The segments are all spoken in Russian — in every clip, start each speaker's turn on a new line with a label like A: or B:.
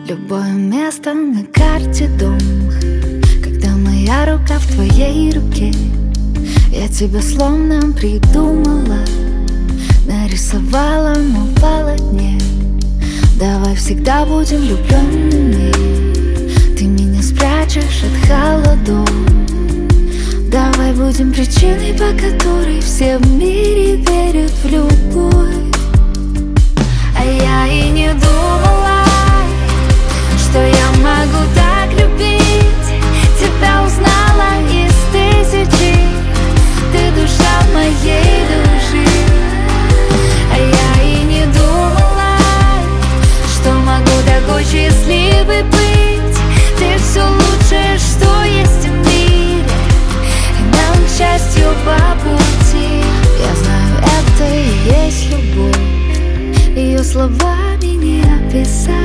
A: Любое место на карте дом, когда моя рука в твоей руке. Я тебя словно придумала, нарисовала на полотне. Давай всегда будем влюбленными, ты меня спрячешь от холодов. Давай будем причиной, по которой все в мире верят в любовь. А я и не думала, что я могу так любить. Тебя узнала из тысячи, ты душа моей души. А я и не думала, что могу такой счастливой быть. Ты все лучшее, что есть в мире, и нам, к счастью, по пути. Я знаю, это и есть любовь, ее словами не описать.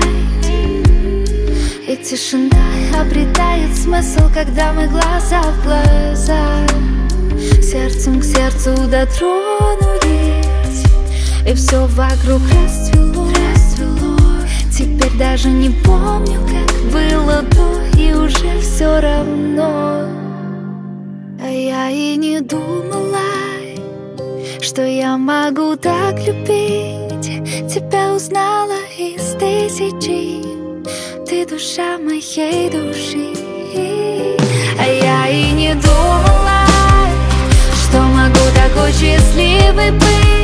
A: И тишина обретает смысл, когда мы глаза в глаза, сердцем к сердцу дотронулись, и все вокруг расцвело. Теперь даже не помню, как было до, и уже все равно. А я и не думала, что я могу так любить. Тебя узнала из тысячи, ты душа моей души. А я и не думала, что могу такой счастливой быть.